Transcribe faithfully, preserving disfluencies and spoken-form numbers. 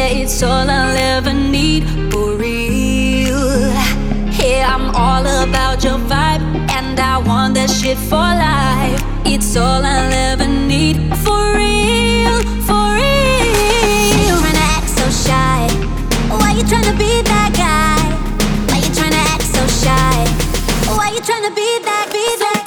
Yeah, it's all I'll ever need, for real. Yeah, I'm all about your vibe, and I want that shit for life. It's all I'll ever need, for real, for real. You tryna act so shy? Why you tryna be that guy? Why you tryna act so shy? Why you tryna be that, be that?